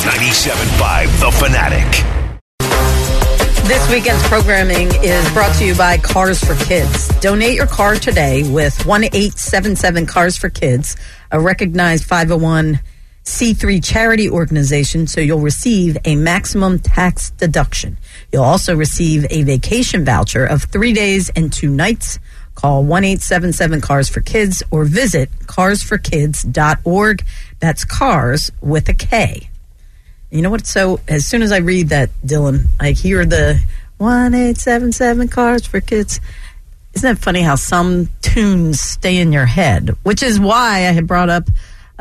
97.5 The Fanatic. This weekend's programming is brought to you by Cars for Kids. Donate your car today with 1-877 Cars for Kids, a recognized 501c3 charity organization, so you'll receive a maximum tax deduction. You'll also receive a vacation voucher of 3 days and 2 nights. Call 1-877 Cars for Kids or visit carsforkids.org. That's cars with a K. You know what? So as soon as I read that, Dylan, I hear the 1-877 Cars for Kids. Isn't that funny how some tunes stay in your head? Which is why I had brought up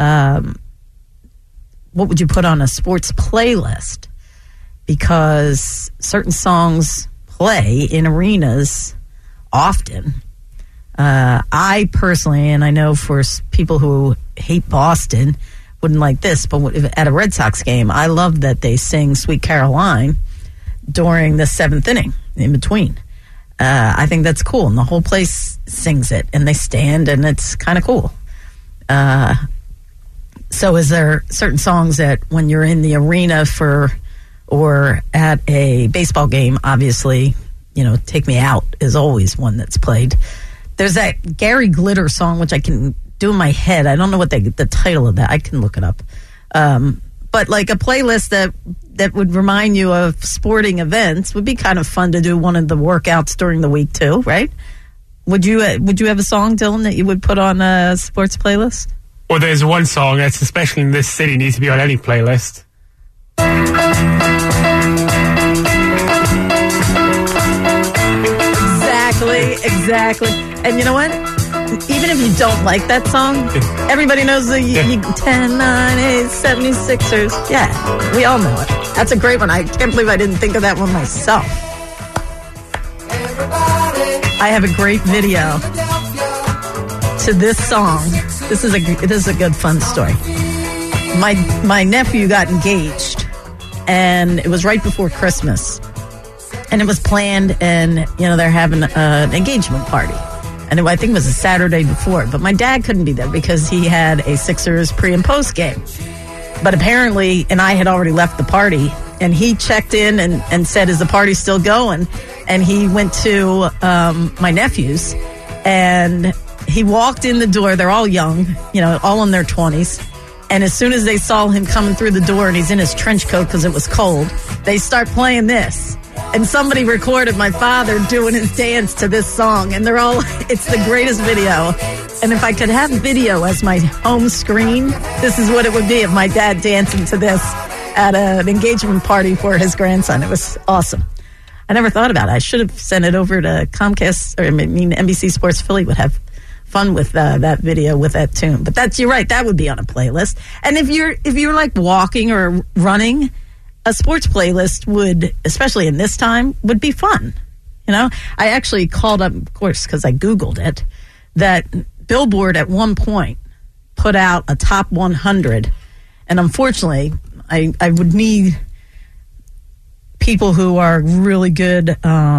what would you put on a sports playlist? Because certain songs play in arenas often. I personally, and I know for people who hate Boston, wouldn't like this, but at a Red Sox game, I love that they sing Sweet Caroline during the 7th inning in between. I think that's cool, and the whole place sings it, and they stand, and it's kind of cool. So is there certain songs that when you're in the arena or at a baseball game, obviously, Take Me Out is always one that's played. There's that Gary Glitter song, which I can do in my head. I don't know what the title of that. I can look it up. But like a playlist that would remind you of sporting events would be kind of fun to do one of the workouts during the week too, right? Would you have a song, Dylan, that you would put on a sports playlist? Well, there's one song that's especially in this city needs to be on any playlist. Exactly. And you know what? Even if you don't like that song, everybody knows the 10, 9, 8, 76ers. Yeah, we all know it. That's a great one. I can't believe I didn't think of that one myself. I have a great video to this song. This is a good fun story. My nephew got engaged, and it was right before Christmas. And it was planned, and, they're having an engagement party. And I think it was a Saturday before. But my dad couldn't be there because he had a Sixers pre- and post game. But apparently, and I had already left the party, and he checked in and said, is the party still going? And he went to my nephew's, and he walked in the door. They're all young, all in their 20s. And as soon as they saw him coming through the door, and he's in his trench coat because it was cold, they start playing this. And somebody recorded my father doing his dance to this song. And it's the greatest video. And if I could have video as my home screen, this is what it would be of my dad dancing to this at an engagement party for his grandson. It was awesome. I never thought about it. I should have sent it over to Comcast, NBC Sports Philly would have fun with that video with that tune. But you're right, that would be on a playlist. And if you're like walking or running, a sports playlist would, especially in this time, would be fun. I actually called up, of course, because I Googled it, that Billboard at one point put out a top 100. And unfortunately, I would need people who are really good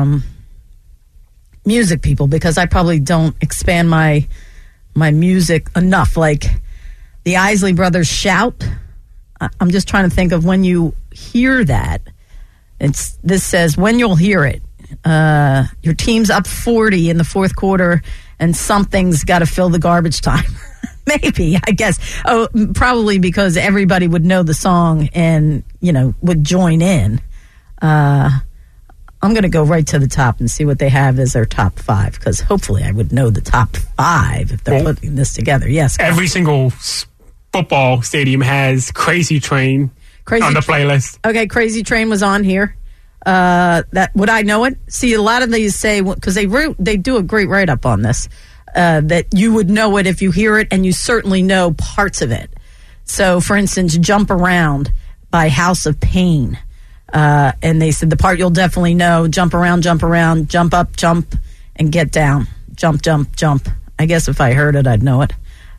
music people, because I probably don't expand my music enough. Like the Isley Brothers Shout. I'm just trying to think of when you hear that. This says when you'll hear it. Your team's up 40 in the fourth quarter, and something's got to fill the garbage time. Maybe, I guess. Oh, probably because everybody would know the song and would join in. I'm going to go right to the top and see what they have as their top 5, because hopefully I would know the top 5 if they're putting this together. Yes. Every single football stadium has Crazy Train on the playlist. Okay, Crazy Train was on here. That would I know it? See, a lot of these say, because they do a great write-up on this, that you would know it if you hear it, and you certainly know parts of it. So, for instance, Jump Around by House of Pain. And they said the part you'll definitely know, jump around, jump up, jump, and get down. Jump, jump, jump. I guess if I heard it, I'd know it.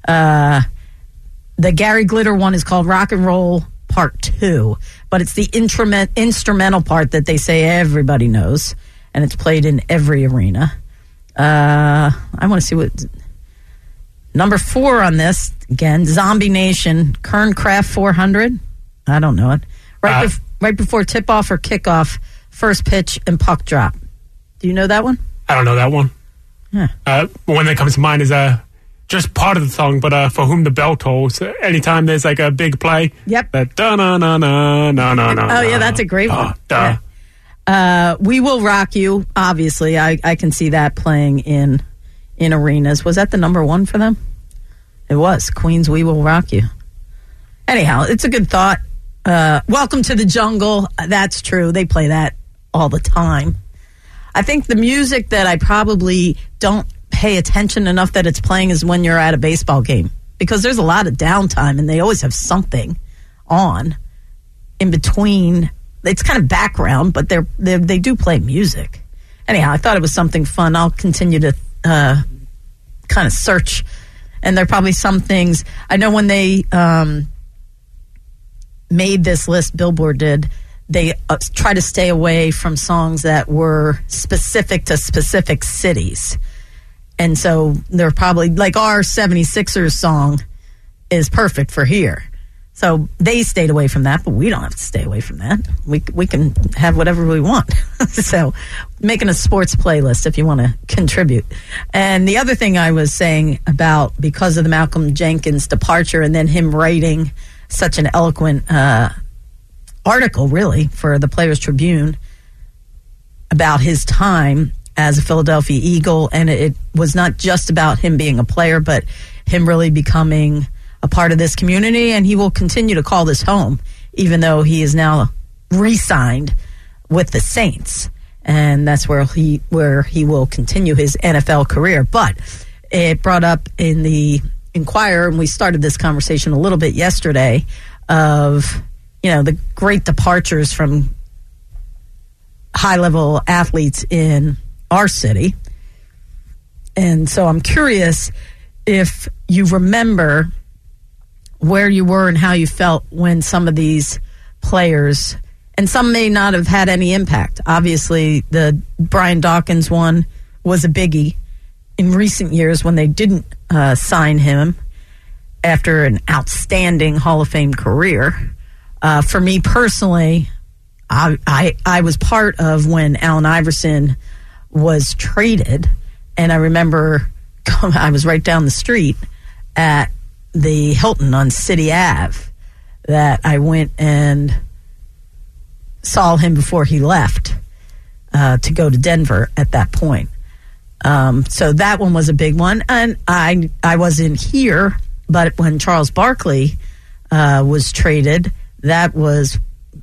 The Gary Glitter one is called Rock and Roll Part 2, but it's the instrumental part that they say everybody knows, and it's played in every arena. I want to see what... Number 4 on this, again, Zombie Nation, Kernkraft 400. I don't know it. Right before tip-off or kickoff, first pitch and puck drop. Do you know that one? I don't know that one. Yeah. One that comes to mind is just part of the song, but For Whom the Bell Tolls. Anytime there's like a big play. Yep. Oh, yeah, that's a great one. Yeah. We Will Rock You, obviously. I can see that playing in arenas. Was that the number one for them? It was. Queen's We Will Rock You. Anyhow, it's a good thought. Welcome to the Jungle. That's true. They play that all the time. I think the music that I probably don't pay attention enough that it's playing is when you're at a baseball game, because there's a lot of downtime and they always have something on in between. It's kind of background, but they do play music. Anyhow, I thought it was something fun. I'll continue to kind of search, and there are probably some things. I know when they made this list, Billboard did, they try to stay away from songs that were specific to specific cities. And so they're probably, like our 76ers song is perfect for here. So they stayed away from that, but we don't have to stay away from that. We can have whatever we want. So making a sports playlist if you want to contribute. And the other thing I was saying about, because of the Malcolm Jenkins departure and then him writing such an eloquent article, really, for the Players Tribune about his time as a Philadelphia Eagle, and it was not just about him being a player, but him really becoming a part of this community, and he will continue to call this home, even though he is now re-signed with the Saints, and that's where he will continue his NFL career. But it brought up in the Inquirer, and we started this conversation a little bit yesterday, of the great departures from high-level athletes in our city. And so I'm curious if you remember where you were and how you felt when some of these players, and some may not have had any impact. Obviously, the Brian Dawkins one was a biggie in recent years when they didn't sign him after an outstanding Hall of Fame career. For me personally, I was part of when Allen Iverson was traded, and I remember I was right down the street at the Hilton on City Ave that I went and saw him before he left to go to Denver at that point. So that one was a big one, and I wasn't here, but when Charles Barkley was traded, that was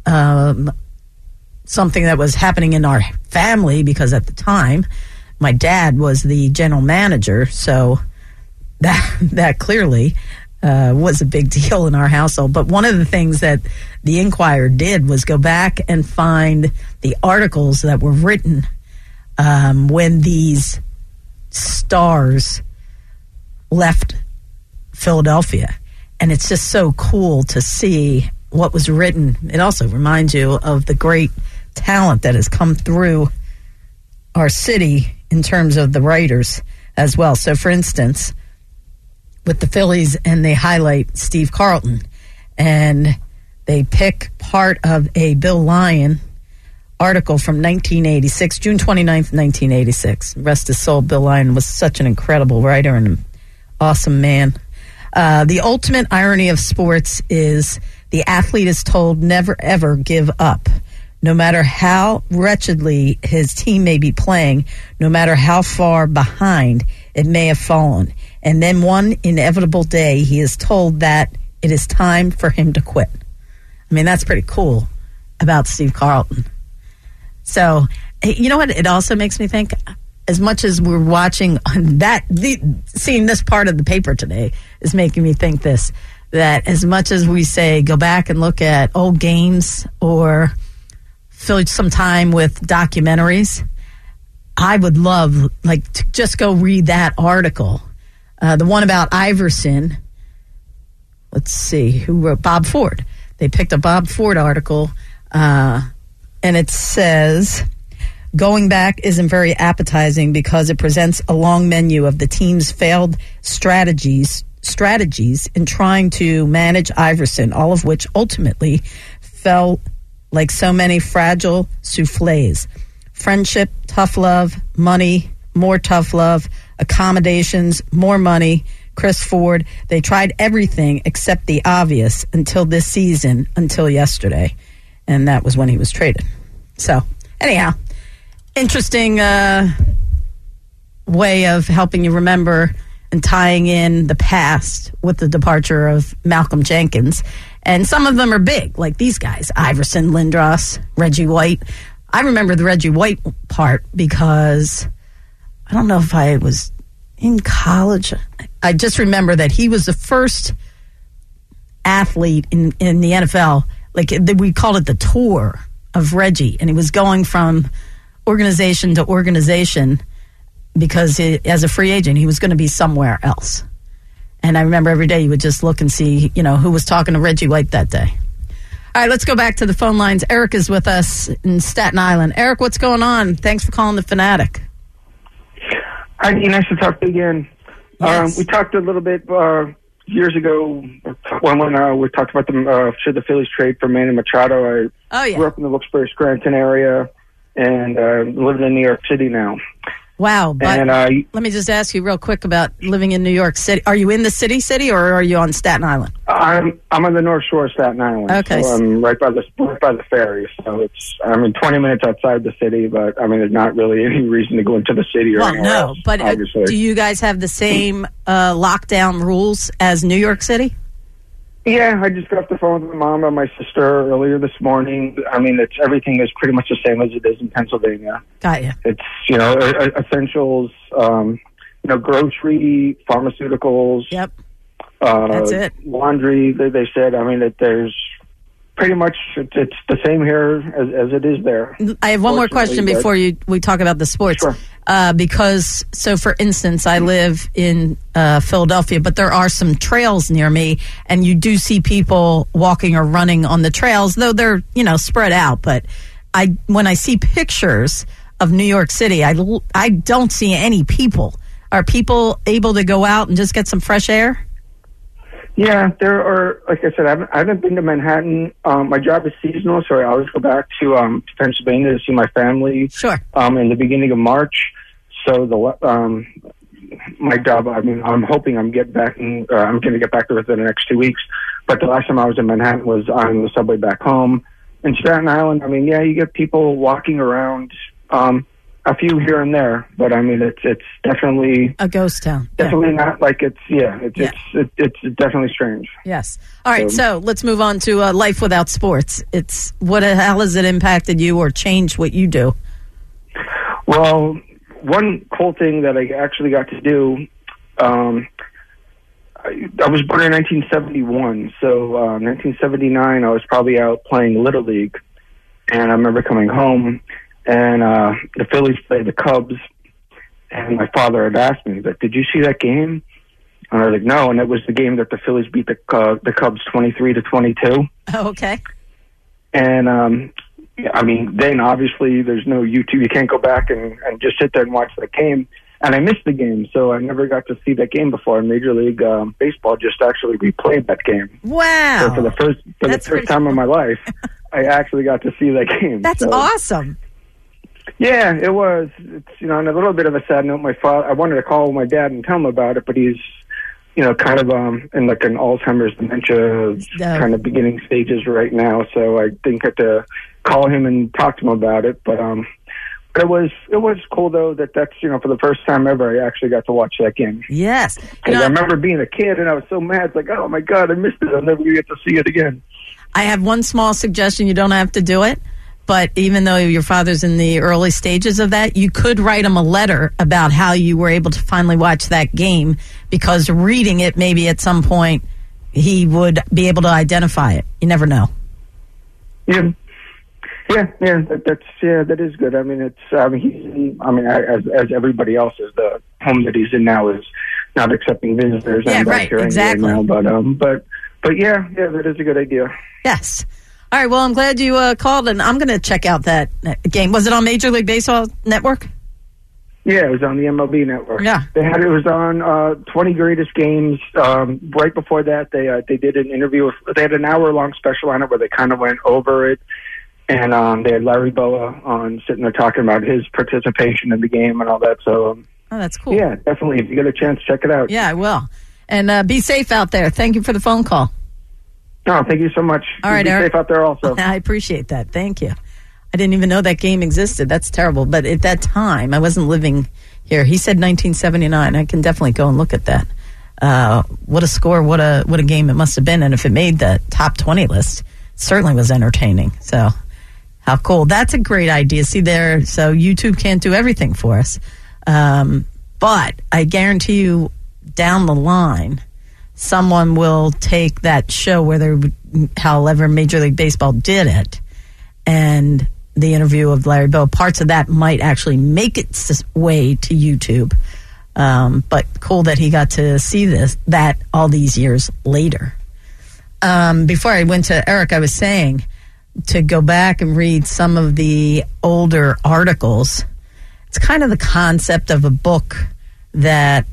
something that was happening in our family, because at the time my dad was the general manager, so that clearly was a big deal in our household. But one of the things that the Inquirer did was go back and find the articles that were written when these stars left Philadelphia, and it's just so cool to see what was written. It also reminds you of the great talent that has come through our city in terms of the writers as well. So, for instance, with the Phillies, and they highlight Steve Carlton, and they pick part of a Bill Lyon article from 1986, June 29th, 1986. Rest his soul, Bill Lyon was such an incredible writer and an awesome man. The ultimate irony of sports is the athlete is told never, ever give up. No matter how wretchedly his team may be playing, no matter how far behind it may have fallen. And then one inevitable day, he is told that it is time for him to quit. I mean, that's pretty cool about Steve Carlton. So, you know what? It also makes me think, as much as we're watching that, seeing this part of the paper today is making me think this, that as much as we say, go back and look at old games or fill some time with documentaries, I would love, to just go read that article. The one about Iverson, let's see, who wrote Bob Ford. They picked a Bob Ford article, and it says, going back isn't very appetizing because it presents a long menu of the team's failed strategies strategies in trying to manage Iverson, all of which ultimately fell like so many fragile souffles. Friendship, tough love, money, more tough love, accommodations, more money. Chris Ford, they tried everything except the obvious until this season, until yesterday. And that was when he was traded. So, anyhow, interesting way of helping you remember and tying in the past with the departure of Malcolm Jenkins. And some of them are big, like these guys, Iverson, Lindros, Reggie White. I remember the Reggie White part because I don't know if I was in college. I just remember that he was the first athlete in the NFL. Like, we called it the tour of Reggie. And he was going from organization to organization because as a free agent, he was going to be somewhere else. And I remember every day you would just look and see, who was talking to Reggie White that day. All right, let's go back to the phone lines. Eric is with us in Staten Island. Eric, what's going on? Thanks for calling the Fanatic. Hi, nice to talk to you again. Yes. We talked a little bit years ago when we talked about should the Phillies trade for Manny Machado. I grew up in the Wilkes-Barre-Scranton area and living in New York City now. Wow. But let me just ask you real quick about living in New York City. Are you in the city, or are you on Staten Island? I'm on the North Shore of Staten Island. Okay. So I'm right by the ferry. So I'm 20 minutes outside the city, but there's not really any reason to go into the city or anywhere else, but do you guys have the same lockdown rules as New York City? Yeah, I just got off the phone with my mom and my sister earlier this morning. Everything is pretty much the same as it is in Pennsylvania. Got you. It's, essentials, grocery, pharmaceuticals. Yep. That's it. Laundry, they said. That there's pretty much, it's the same here as it is there. I have one more question before we talk about the sports. Sure. Because, for instance, I live in Philadelphia, but there are some trails near me, and you do see people walking or running on the trails, though they're, spread out. But when I see pictures of New York City, I don't see any people. Are people able to go out and just get some fresh air? Yeah, there are. Like I said, I haven't been to Manhattan. My job is seasonal, so I always go back to Pennsylvania to see my family. Sure. In the beginning of March. So my job. I'm hoping I'm going to get back there within the next 2 weeks. But the last time I was in Manhattan was on the subway back home. In Staten Island, you get people walking around. A few here and there, but it's definitely a ghost town. Definitely not like it's definitely strange. Yes. All right. So let's move on to life without sports. How has it impacted you or changed what you do? Well, one cool thing that I actually got to do. I was born in 1971, so 1979 I was probably out playing Little League, and I remember coming home. And the Phillies played the Cubs, and my father had asked me, did you see that game? And I was like, no, and it was the game that the Phillies beat the Cubs 23-22. Oh, okay. And, then obviously there's no YouTube. You can't go back and just sit there and watch that game. And I missed the game, so I never got to see that game before. Major League Baseball just actually replayed that game. Wow. So for the first time in my life, I actually got to see that game. That's awesome. Yeah, it was. It's, on a little bit of a sad note, my father, I wanted to call my dad and tell him about it, but he's, kind of in like an Alzheimer's dementia kind of beginning stages right now. So I didn't get to call him and talk to him about it. But it was cool though that's, for the first time ever, I actually got to watch that game. Yes. Because I remember being a kid and I was so mad. It's like, oh my God, I missed it. I'll never get to see it again. I have one small suggestion. You don't have to do it. But even though your father's in the early stages of that, you could write him a letter about how you were able to finally watch that game, because reading it, maybe at some point he would be able to identify it. You never know. Yeah. That is good. As everybody else is, the home that he's in now is not accepting visitors. Yeah, right. Exactly. Now, but yeah, that is a good idea. Yes. All right, well, I'm glad you called, and I'm going to check out that game. Was it on Major League Baseball Network? Yeah, it was on the MLB Network. Yeah. It was on 20 Greatest Games. Right before that, they did an interview. They had an hour-long special on it where they kind of went over it. And they had Larry Boa on sitting there talking about his participation in the game and all that. So, oh, that's cool. Yeah, definitely. If you get a chance, check it out. Yeah, I will. And be safe out there. Thank you for the phone call. No, thank you so much. All right, be Eric. safe out there also. I appreciate that. Thank you. I didn't even know that game existed. That's terrible. But at that time, I wasn't living here. He said 1979. I can definitely go and look at that. What a score. What a game it must have been. And if it made the top 20 list, it certainly was entertaining. So how cool. That's a great idea. See there. So YouTube can't do everything for us. But I guarantee you down the line, someone will take that show where however Major League Baseball did it, and the interview of Larry Boa, parts of that might actually make its way to YouTube. But cool that he got to see that all these years later. Before I went to Eric, I was saying to go back and read some of the older articles. It's kind of the concept of a book that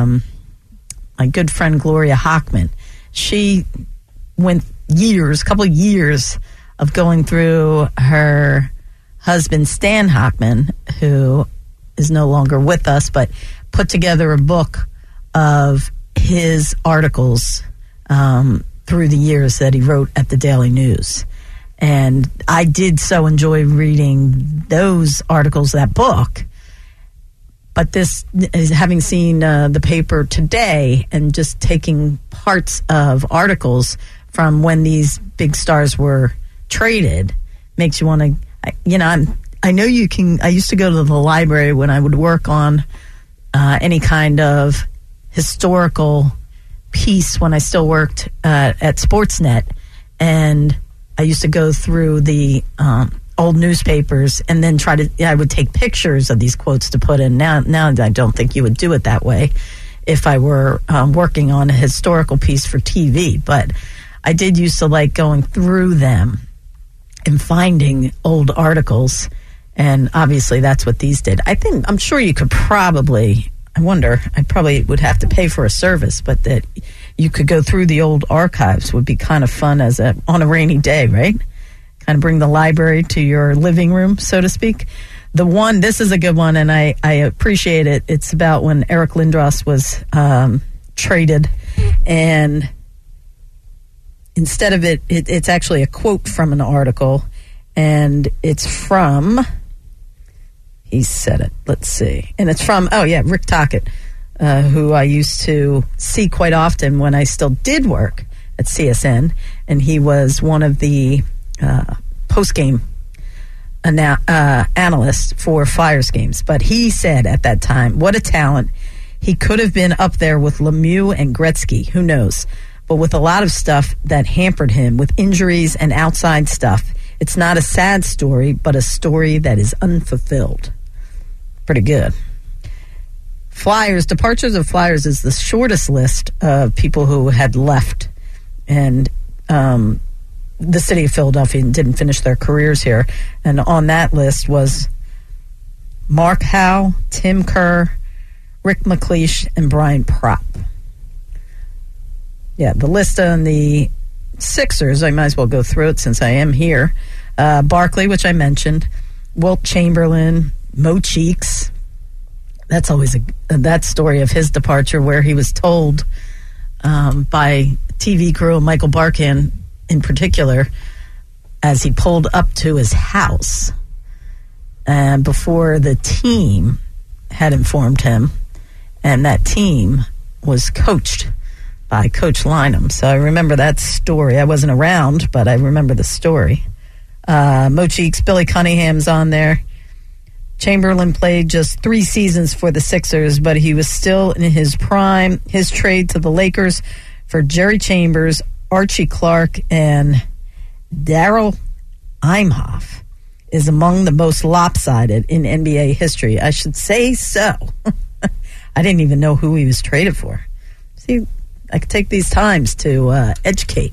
my good friend Gloria Hockman, she went a couple of years of going through her husband, Stan Hockman, who is no longer with us, but put together a book of his articles through the years that he wrote at the Daily News. And I did so enjoy reading those articles, that book. But this is having seen the paper today and just taking parts of articles from when these big stars were traded makes you want to, I know you can. I used to go to the library when I would work on any kind of historical piece when I still worked at Sportsnet, and I used to go through the old newspapers and then I would take pictures of these quotes to put in. Now I don't think you would do it that way if I were working on a historical piece for TV, but I did used to like going through them and finding old articles, and obviously that's what these did. I'm sure you could probably, I probably would have to pay for a service, but that you could go through the old archives would be kind of fun on a rainy day, right? Kind of bring the library to your living room, so to speak. This is a good one, and I appreciate it. It's about when Eric Lindros was traded, and instead of it's actually a quote from an article, and it's from, he said it, let's see, and it's from, Rick Tocchet, who I used to see quite often when I still did work at CSN, and he was one of the post-game analysts for Flyers games. But he said at that time, what a talent. He could have been up there with Lemieux and Gretzky, who knows, but with a lot of stuff that hampered him with injuries and outside stuff. It's not a sad story, but a story that is unfulfilled. Pretty good. Departures of Flyers is the shortest list of people who had left, and the city of Philadelphia didn't finish their careers here. And on that list was Mark Howe, Tim Kerr, Rick McLeish, and Brian Propp. Yeah, the list on the Sixers, I might as well go through it since I am here. Barkley, which I mentioned, Wilt Chamberlain, Mo Cheeks. That's always that story of his departure where he was told by TV crew, Michael Barkan in particular, as he pulled up to his house, and before the team had informed him, and that team was coached by Coach Lynham. So I remember that story. I wasn't around, but I remember the story. Mo Cheeks, Billy Cunningham's on there. Chamberlain played just 3 seasons for the Sixers, but he was still in his prime. His trade to the Lakers for Jerry Chambers, Archie Clark, and Darrell Imhoff is among the most lopsided in NBA history. I should say so. I didn't even know who he was traded for. See, I could take these times to educate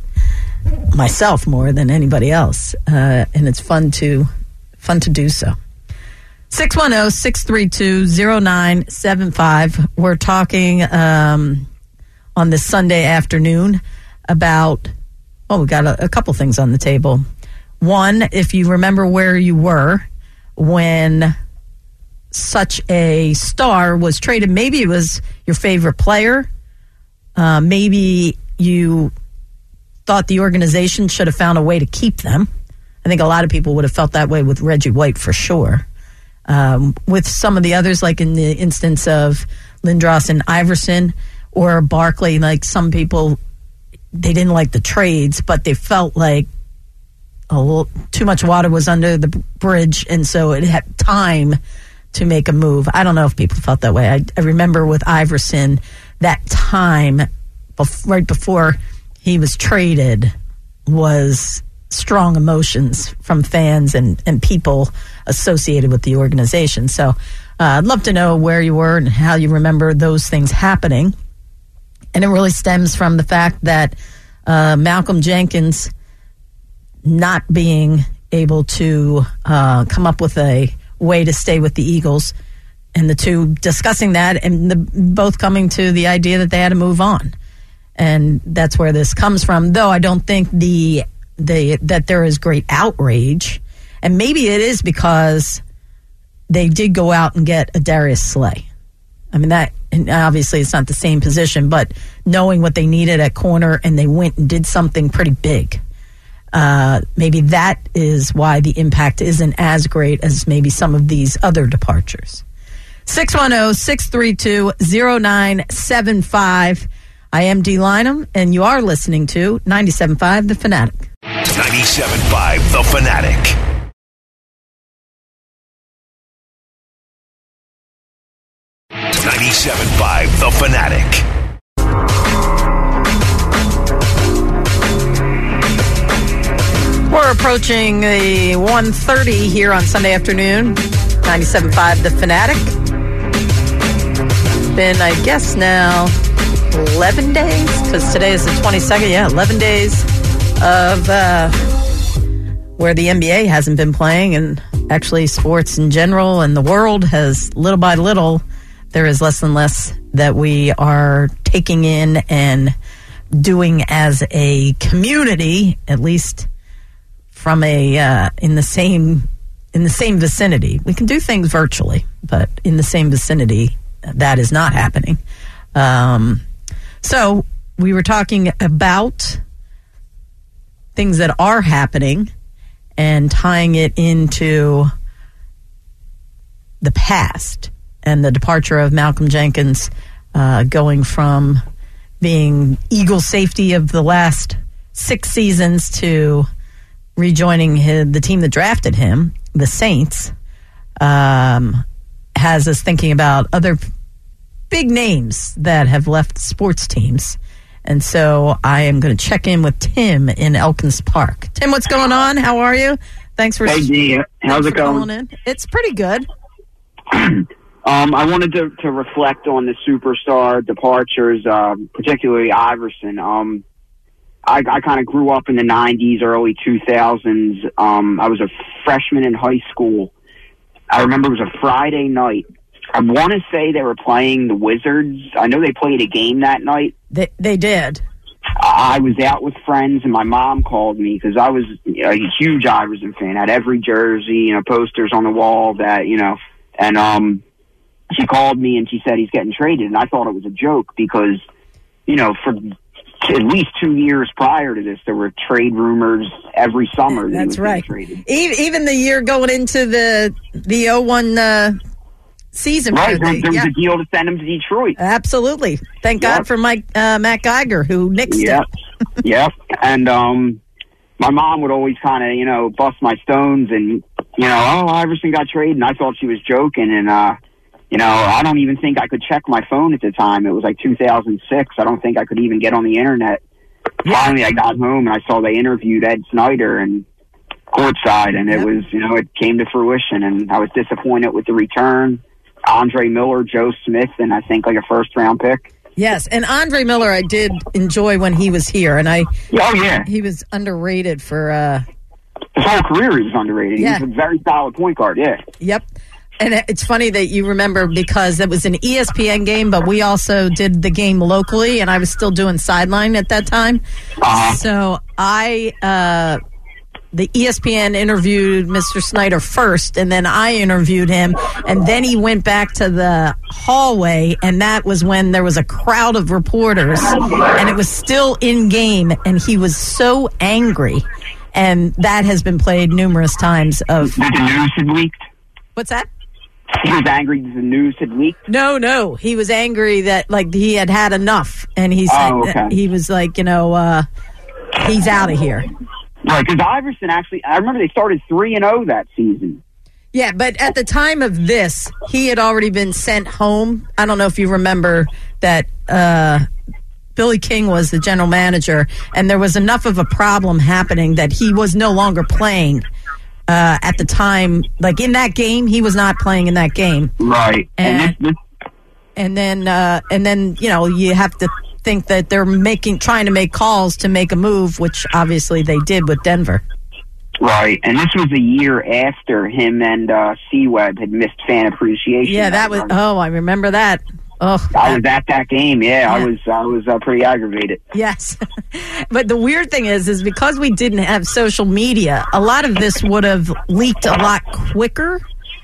myself more than anybody else, and it's fun to do so. 610-632-0975. We're talking on this Sunday afternoon about, we got a couple things on the table. One, if you remember where you were when such a star was traded, maybe it was your favorite player, maybe you thought the organization should have found a way to keep them. I think a lot of people would have felt that way with Reggie White for sure. With some of the others, like in the instance of Lindros and Iverson or Barkley, like some people, they didn't like the trades, but they felt like too much water was under the bridge, and so it had time to make a move. I don't know if people felt that way. I remember with Iverson, that time right before he was traded was strong emotions from fans and people associated with the organization. So I'd love to know where you were and how you remember those things happening. And it really stems from the fact that Malcolm Jenkins not being able to come up with a way to stay with the Eagles, and the two discussing that and both coming to the idea that they had to move on. And that's where this comes from, though I don't think that there is great outrage. And maybe it is because they did go out and get a Darius Slay. I mean, that, and obviously it's not the same position, but knowing what they needed at corner, and they went and did something pretty big. Maybe that is why the impact isn't as great as maybe some of these other departures. 610-632-0975. I am Dee Lynam, and you are listening to 97.5 The Fanatic. 97.5 The Fanatic. The Fanatic. We're approaching the 1:30 here on Sunday afternoon. 97.5 The Fanatic. Been, I guess, now 11 days, because today is the 22nd. Yeah, 11 days of where the NBA hasn't been playing, and actually sports in general and the world has, little by little, there is less and less that we are taking in and doing as a community, at least from a in the same vicinity. We can do things virtually, but in the same vicinity, that is not happening. So we were talking about things that are happening and tying it into the past and the departure of Malcolm Jenkins, going from being Eagle safety of the last 6 seasons to rejoining the team that drafted him, the Saints, has us thinking about other big names that have left sports teams. And so I am going to check in with Tim in Elkins Park. Tim, what's going on? How are you? Thanks for Hey, Dee. How's it going? In. It's pretty good. I wanted to reflect on the superstar departures, particularly Iverson. I kind of grew up in the 90s, early 2000s. I was a freshman in high school. I remember it was a Friday night. I want to say they were playing the Wizards. I know they played a game that night. They did. I was out with friends, and my mom called me because I was a huge Iverson fan. I had every jersey, posters on the wall and she called me and she said he's getting traded, and I thought it was a joke because, for at least 2 years prior to this, there were trade rumors every summer. That's right. Even the year going into the 01 season. Right, there was a deal to send him to Detroit. Absolutely. Thank God for Matt Geiger, who nixed it. Yep. And my mom would always kind of, bust my stones and, Iverson got traded, and I thought she was joking. And, I don't even think I could check my phone at the time. It was like 2006. I don't think I could even get on the internet. Yeah. Finally, I got home and I saw they interviewed Ed Snyder and courtside, and it was, it came to fruition, and I was disappointed with the return. Andre Miller, Joe Smith, and I think like a first-round pick. Yes, and Andre Miller I did enjoy when he was here, and he was underrated for... his whole career he was underrated. Yeah. He was a very solid point guard, yeah. Yep. And it's funny that you remember because it was an ESPN game, but we also did the game locally, and I was still doing sideline at that time. So the ESPN interviewed Mr. Snyder first, and then I interviewed him, and then he went back to the hallway, and that was when there was a crowd of reporters, and it was still in game, and he was so angry, and that has been played numerous times. Of the news had leaked. What's that? He was angry that the news had leaked? No. He was angry that, like, he had enough. And he said, he was like, he's out of here. Right, because Iverson actually, I remember they started 3-0 that season. Yeah, but at the time of this, he had already been sent home. I don't know if you remember that Billy King was the general manager, and there was enough of a problem happening that he was no longer playing. At the time, like in that game, he was not playing in that game. Right. And then you have to think that they're trying to make calls to make a move, which obviously they did with Denver. Right. And this was a year after him and C-Web had missed fan appreciation. Yeah, that was. Oh, I remember that. Oh, I was at that game. Yeah. I was pretty aggravated. Yes, but the weird thing is because we didn't have social media, a lot of this would have leaked a lot quicker.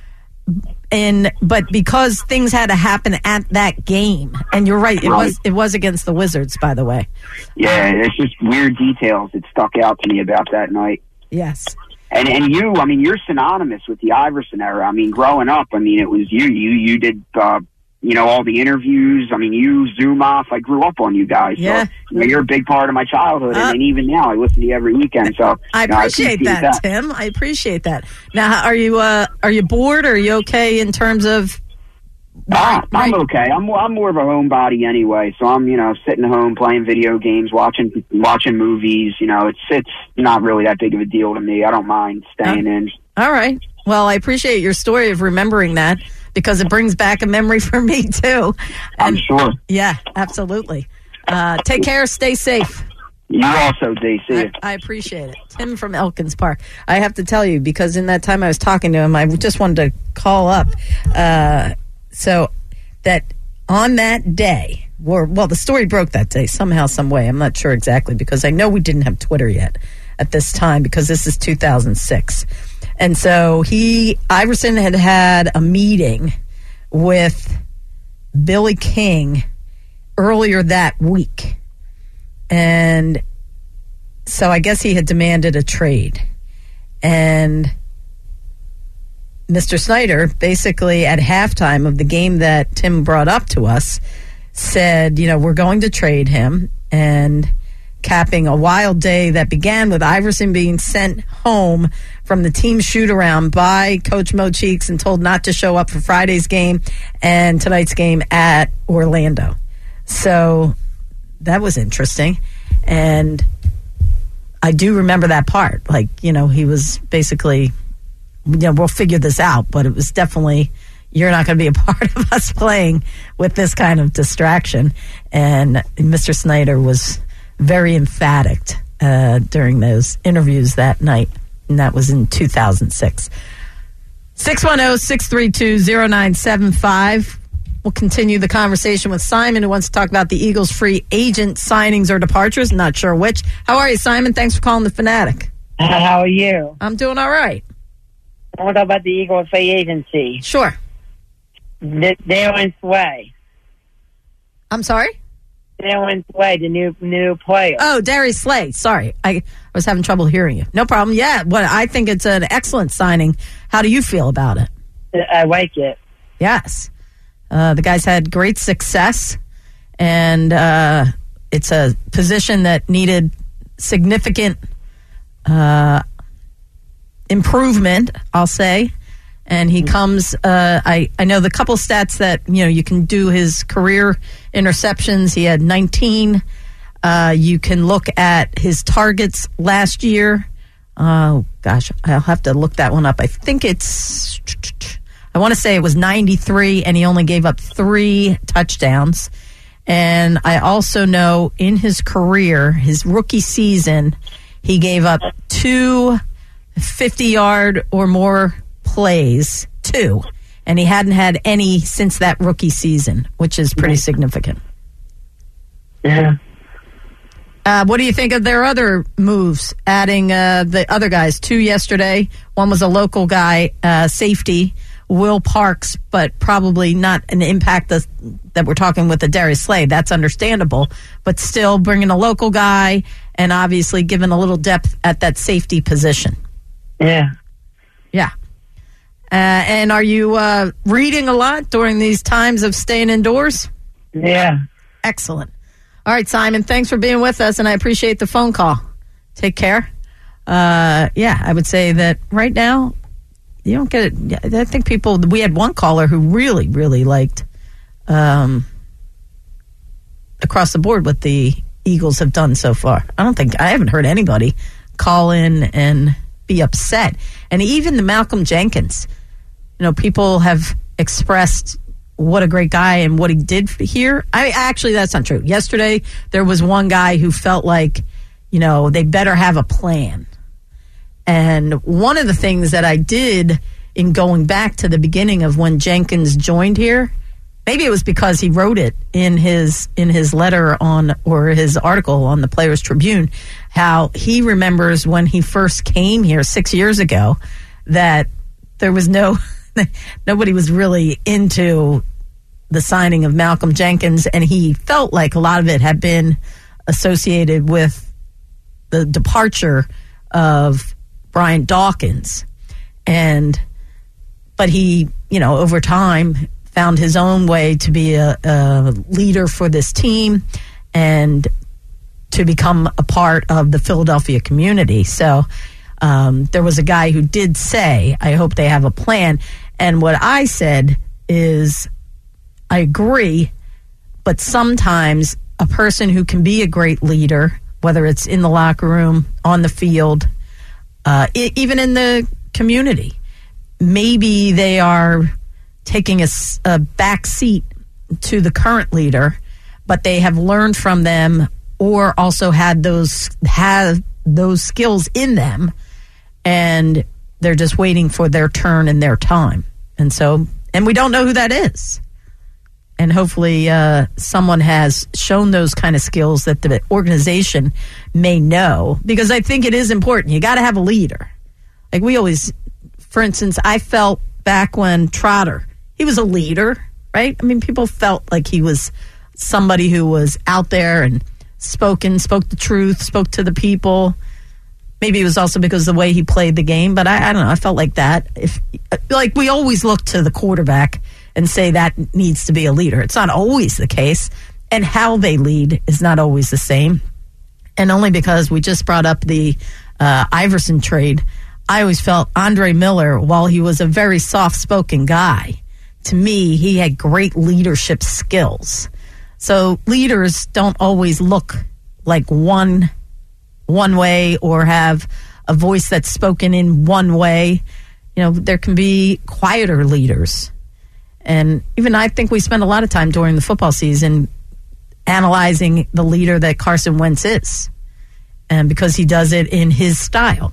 But because things had to happen at that game, and you're right, it was against the Wizards, by the way. Yeah, it's just weird details that stuck out to me about that night. Yes. And you, I mean, you're synonymous with the Iverson era. I mean, growing up, I mean, it was you did. All the interviews. I mean, you, Zoom Off. I grew up on you guys. Yeah. So, you're a big part of my childhood, and even now, I listen to you every weekend. So I appreciate that, Tim. I appreciate that. Now, are you bored? Or are you okay in terms of? I'm okay. I'm more of a homebody anyway. So I'm sitting at home playing video games, watching movies. It's not really that big of a deal to me. I don't mind staying in. All right. Well, I appreciate your story of remembering that, because it brings back a memory for me, too. I'm sure. Yeah, absolutely. Take care. Stay safe. You also, D. See you. I appreciate it. Tim from Elkins Park. I have to tell you, because in that time I was talking to him, I just wanted to call up. So that on that day, the story broke that day somehow, some way. I'm not sure exactly, because I know we didn't have Twitter yet at this time, because this is 2006. And so Iverson had a meeting with Billy King earlier that week. And so I guess he had demanded a trade. And Mr. Snyder, basically at halftime of the game that Tim brought up to us, said, we're going to trade him, and capping a wild day that began with Iverson being sent home from the team shoot-around by Coach Mo Cheeks and told not to show up for Friday's game and tonight's game at Orlando. So that was interesting. And I do remember that part. Like, he was basically, we'll figure this out, but it was definitely, you're not going to be a part of us playing with this kind of distraction. And Mr. Snyder was very emphatic during those interviews that night, and that was in 2006. 610-632-0975. We'll continue the conversation with Simon, who wants to talk about the Eagles' free agent signings or departures. Not sure which. How are you, Simon? Thanks for calling the Fanatic. How are you? I'm doing all right. I want to talk about the Eagles' free agency. Sure. Darren Sway. I'm sorry? Darren Slay, the new player. Oh, Darius Slay. Sorry. I was having trouble hearing you. No problem. Yeah, well, I think it's an excellent signing. How do you feel about it? I like it. Yes. The guy's had great success, and it's a position that needed significant improvement, I'll say. And he comes, I know the couple stats that, you can do his career interceptions. He had 19. You can look at his targets last year. Oh, gosh, I'll have to look that one up. I think I want to say it was 93, and he only gave up 3 touchdowns. And I also know in his career, his rookie season, he gave up 2 50-yard or more plays, 2, and he hadn't had any since that rookie season, which is pretty significant. Yeah. What do you think of their other moves, adding the other guys? 2 yesterday. One was a local guy, safety, Will Parks, but probably not an impact that we're talking with the Darius Slade. That's understandable, but still bringing a local guy and obviously giving a little depth at that safety position. Yeah. Yeah. And are you reading a lot during these times of staying indoors? Yeah. Excellent. All right, Simon, thanks for being with us, and I appreciate the phone call. Take care. I would say that right now, you don't get it. I think we had one caller who really, really liked across the board what the Eagles have done so far. I haven't heard anybody call in and be upset. And even the Malcolm Jenkins, people have expressed what a great guy and what he did here. Actually, that's not true. Yesterday, there was one guy who felt like, they better have a plan. And one of the things that I did in going back to the beginning of when Jenkins joined here, maybe it was because he wrote it in his letter or his article on the Players Tribune, how he remembers when he first came here 6 years ago that there was nobody was really into the signing of Malcolm Jenkins, and he felt like a lot of it had been associated with the departure of Brian Dawkins. But he, over time found his own way to be a leader for this team and to become a part of the Philadelphia community. So there was a guy who did say, I hope they have a plan. And what I said is, I agree, but sometimes a person who can be a great leader, whether it's in the locker room, on the field, even in the community, maybe they are taking a back seat to the current leader, but they have learned from them or also have those skills in them, and they're just waiting for their turn and their time. And we don't know who that is. And hopefully someone has shown those kind of skills that the organization may know, because I think it is important. You got to have a leader. Like we always, for instance, I felt back when Trotter, he was a leader, right? I mean, people felt like he was somebody who was out there and spoke the truth, spoke to the people. Maybe it was also because of the way he played the game, but I don't know. I felt like that. Like we always look to the quarterback and say that needs to be a leader. It's not always the case, and how they lead is not always the same. And only because we just brought up the Iverson trade, I always felt Andre Miller, while he was a very soft-spoken guy, to me, he had great leadership skills. So leaders don't always look like one way or have a voice that's spoken in one way. There can be quieter leaders. And even I think we spend a lot of time during the football season analyzing the leader that Carson Wentz is. And because he does it in his style.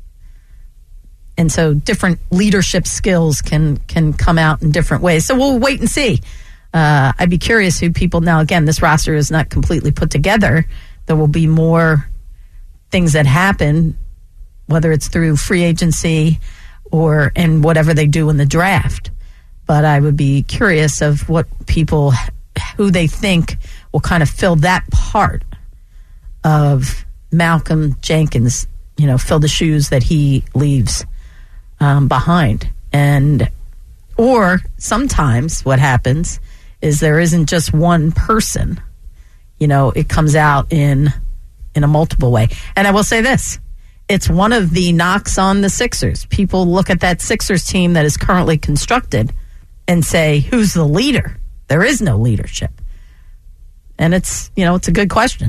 And so different leadership skills can come out in different ways. So we'll wait and see. I'd be curious who people, now again, this roster is not completely put together. There will be more things that happen, whether it's through free agency and whatever they do in the draft. But I would be curious of who they think will kind of fill that part of Malcolm Jenkins, fill the shoes that he leaves behind. Or sometimes what happens is there isn't just one person, it comes out in a multiple way. And I will say this, it's one of the knocks on the Sixers. People look at that Sixers team that is currently constructed and say, who's the leader? There is no leadership. And it's a good question.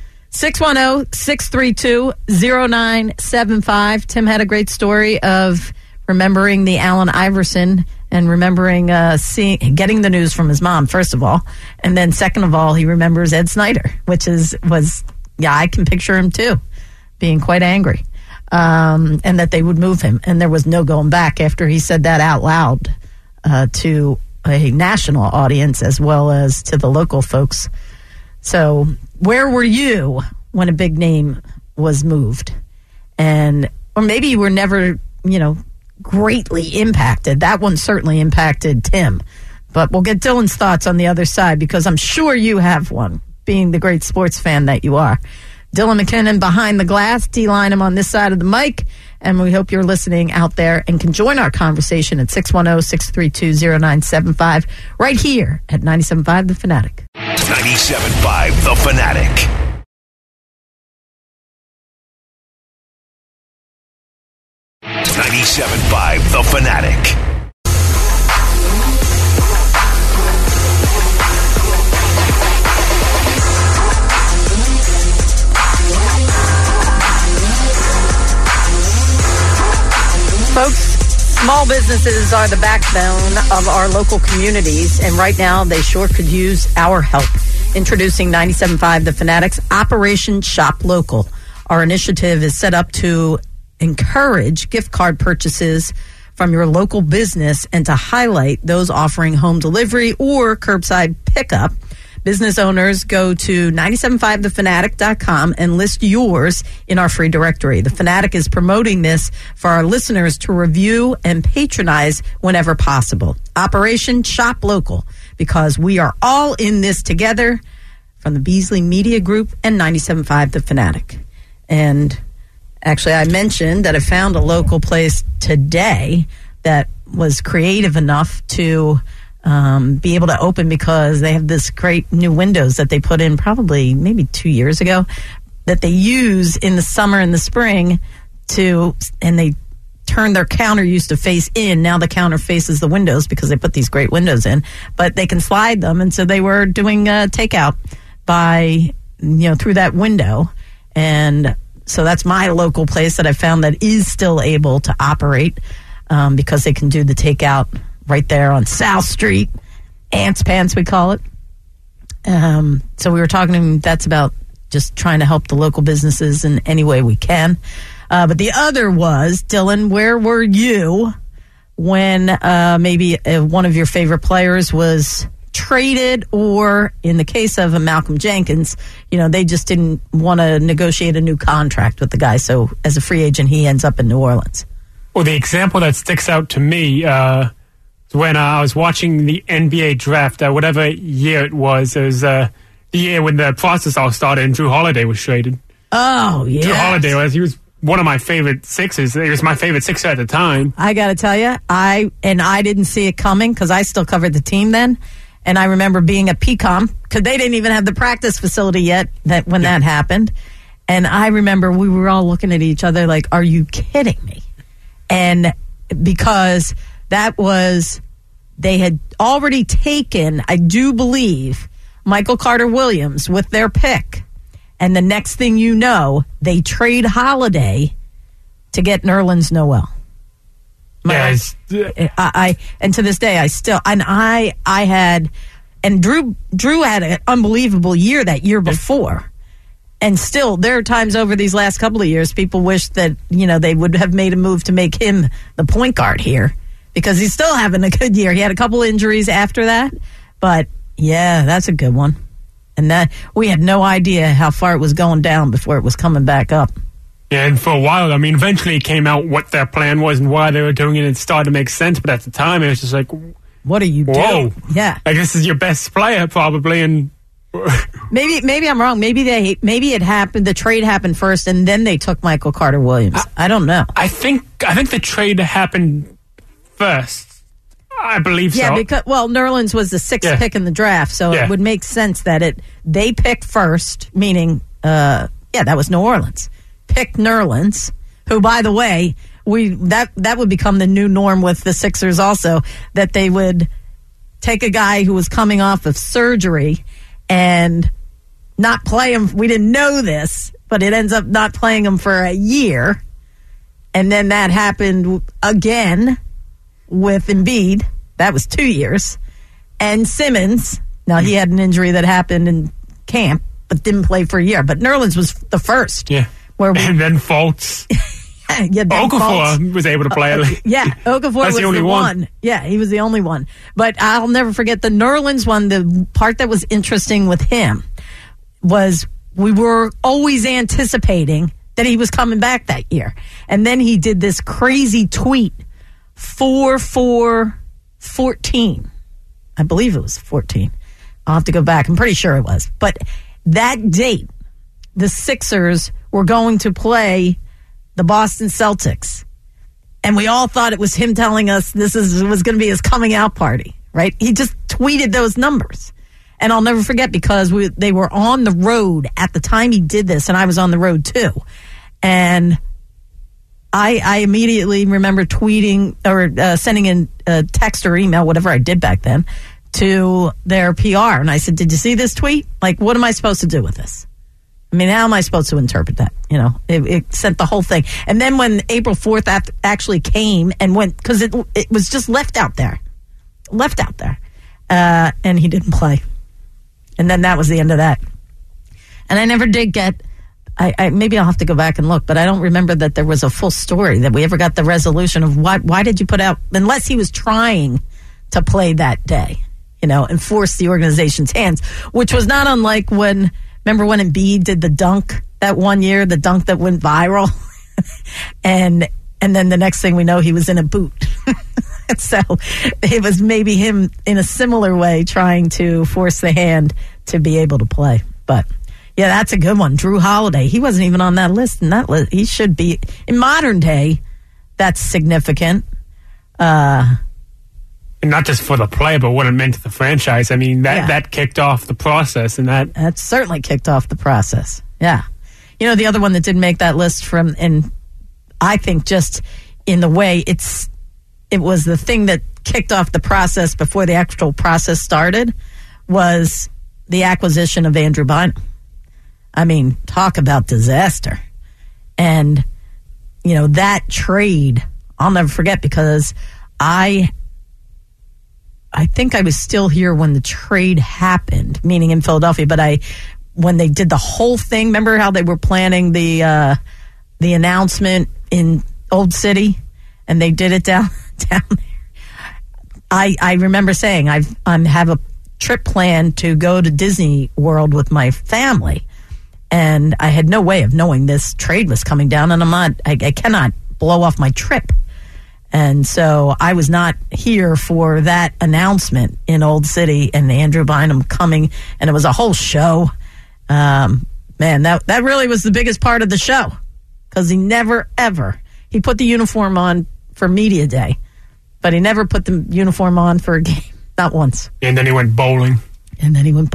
610-632-0975. Tim had a great story of remembering the Allen Iverson and remembering getting the news from his mom, first of all. And then second of all, he remembers Ed Snyder, I can picture him too, being quite angry. And that they would move him. And there was no going back after he said that out loud to a national audience as well as to the local folks. So where were you when a big name was moved? Or maybe you were never, greatly impacted. That one certainly impacted Tim. But we'll get Dylan's thoughts on the other side because I'm sure you have one, being the great sports fan that you are. Dylan McKinnon behind the glass, D-Line him on this side of the mic, and we hope you're listening out there and can join our conversation at 610-632-0975 right here at 97.5 The Fanatic. 97.5 The Fanatic. .97.5 The Fanatic. Folks, small businesses are the backbone of our local communities, and right now they sure could use our help. Introducing 97.5 The Fanatic's Operation Shop Local. Our initiative is set up to encourage gift card purchases from your local business and to highlight those offering home delivery or curbside pickup. Business owners go to 975thefanatic.com and list yours in our free directory. The Fanatic is promoting this for our listeners to review and patronize whenever possible. Operation Shop Local, because we are all in this together, from the Beasley Media Group and 97.5 The Fanatic. And actually, I mentioned that I found a local place today that was creative enough to be able to open because they have this great new windows that they put in probably maybe 2 years ago that they use in the summer and the spring and they turn their counter used to face in. Now the counter faces the windows because they put these great windows in, but they can slide them. And so they were doing takeout through that window. And so that's my local place that I found that is still able to operate because they can do the takeout right there on South Street, Ants Pants, we call it. So we were talking to him. That's about just trying to help the local businesses in any way we can. But the other was, Dylan, where were you when maybe one of your favorite players was traded, or in the case of Malcolm Jenkins, they just didn't want to negotiate a new contract with the guy. So as a free agent, he ends up in New Orleans. Well, the example that sticks out to me when I was watching the NBA draft, whatever year it was the year when the process all started and Drew Holiday was traded. Oh, yeah. Drew Holiday he was one of my favorite Sixers. He was my favorite Sixer at the time. I got to tell you, I didn't see it coming because I still covered the team then. And I remember being at PCOM because they didn't even have the practice facility yet when that happened. And I remember we were all looking at each other like, are you kidding me? And because they had already taken, I do believe, Michael Carter Williams with their pick. And the next thing you know, they trade Holiday to get Nerlens Noel. And to this day, Drew had an unbelievable year that year before. And still, there are times over these last couple of years, people wish that, they would have made a move to make him the point guard here because he's still having a good year. He had a couple injuries after that, but yeah, that's a good one. And that we had no idea how far it was going down before it was coming back up. Yeah, and for a while, eventually it came out what their plan was and why they were doing it, and it started to make sense. But at the time, it was just like, what are you doing? Yeah. This is your best player, probably, and maybe I'm wrong. Maybe it happened. The trade happened first, and then they took Michael Carter Williams. I don't know. I think the trade happened first. I believe so. Yeah, because Nerlens was the sixth pick in the draft, so it would make sense that they picked first. Meaning, that was New Orleans picked Nerlens, who, by the way, that would become the new norm with the Sixers. Also, that they would take a guy who was coming off of surgery and not play him. We didn't know this, but it ends up not playing him for a year. And then that happened again with Embiid. That was 2 years. And Simmons, now he had an injury that happened in camp, but didn't play for a year. But Nerlens was the first. Yeah. And then Fultz. Yeah, Dan Fultz. Okafor was able to play it. Yeah, Okafor was the only one. Yeah, he was the only one. But I'll never forget the Nerlens one. The part that was interesting with him was we were always anticipating that he was coming back that year. And then he did this crazy tweet, 4/4/14. I believe it was 14. I'll have to go back. I'm pretty sure it was. But that date, the Sixers were going to play the Boston Celtics. And we all thought it was him telling us was going to be his coming out party, right? He just tweeted those numbers. And I'll never forget because they were on the road at the time he did this, and I was on the road too. And I immediately remember tweeting or sending in a text or email, whatever I did back then, to their PR. And I said, did you see this tweet? Like, what am I supposed to do with this? I mean, how am I supposed to interpret that? You know, it sent the whole thing. And then when April 4th actually came and went, because it was just left out there. And he didn't play. And then that was the end of that. And I never did get, I maybe I'll have to go back and look, but I don't remember that there was a full story, that we ever got the resolution of why did you put out, unless he was trying to play that day, you know, and force the organization's hands, which was not unlike remember when Embiid did the dunk that one year, the dunk that went viral? and then the next thing we know, he was in a boot. So it was maybe him in a similar way trying to force the hand to be able to play. But yeah, that's a good one. Drew Holiday. He wasn't even on that list. And that list, he should be in modern day. That's significant. And not just for the player, but what it meant to the franchise. I mean, that kicked off the process, and that certainly kicked off the process. Yeah. You know, the other one that didn't make that list and I think just in the way it was the thing that kicked off the process before the actual process started, was the acquisition of Andrew Bynum. I mean, talk about disaster. And, you know, that trade, I'll never forget, because I think I was still here when the trade happened, meaning in Philadelphia, but when they did the whole thing, remember how they were planning the announcement in Old City, and they did it down there. I remember saying I have a trip planned to go to Disney World with my family, and I had no way of knowing this trade was coming down, and I cannot blow off my trip. And so I was not here for that announcement in Old City and Andrew Bynum coming, and it was a whole show. Man, that really was the biggest part of the show, because he never, ever, he put the uniform on for media day, but he never put the uniform on for a game, not once. And then he went bowling. And then he went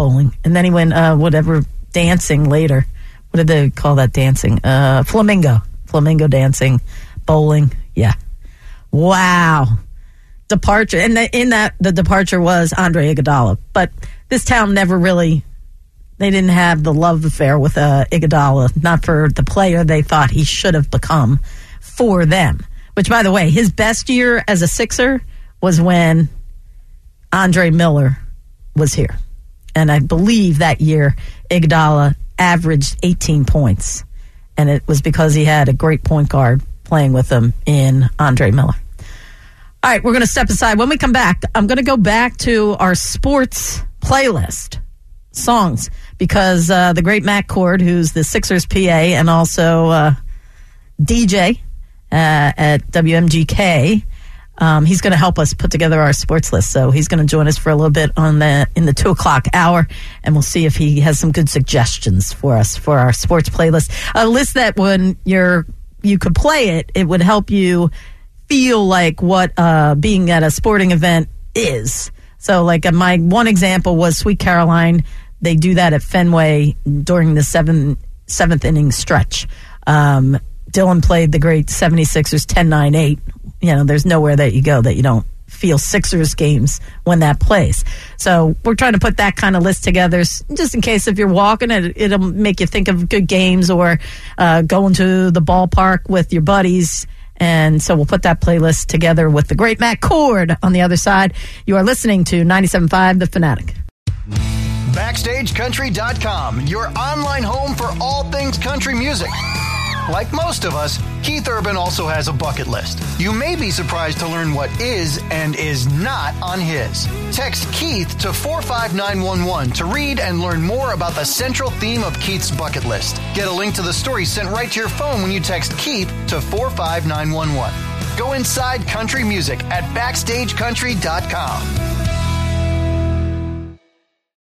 dancing later. What did they call that dancing? Flamingo dancing, bowling. Yeah. Wow. Departure. And the departure was Andre Iguodala. But this town never really, they didn't have the love affair with Iguodala, not for the player they thought he should have become for them. Which, by the way, his best year as a Sixer was when Andre Miller was here. And I believe that year Iguodala averaged 18 points. And it was because he had a great point guard playing with him in Andre Miller. All right, we're going to step aside. When we come back, I'm going to go back to our sports playlist songs, because the great Matt Cord, who's the Sixers PA and also DJ at WMGK, he's going to help us put together our sports list. So he's going to join us for a little bit in the 2 o'clock hour, and we'll see if he has some good suggestions for us for our sports playlist. A list that when you could play it, it would help you feel like what being at a sporting event is. So like my one example was Sweet Caroline. They do that at Fenway during the seventh inning stretch. Dylan played the great 76ers 10-9-8. You know, there's nowhere that you go that you don't feel Sixers games when that plays. So we're trying to put that kind of list together just in case if you're walking, it'll make you think of good games, or going to the ballpark with your buddies. And so we'll put that playlist together with the great Matt Cord on the other side. You are listening to 97.5 The Fanatic. BackstageCountry.com, your online home for all things country music. Like most of us, Keith Urban also has a bucket list. You may be surprised to learn what is and is not on his. Text Keith to 45911 to read and learn more about the central theme of Keith's bucket list. Get a link to the story sent right to your phone when you text Keith to 45911. Go inside country music at BackstageCountry.com.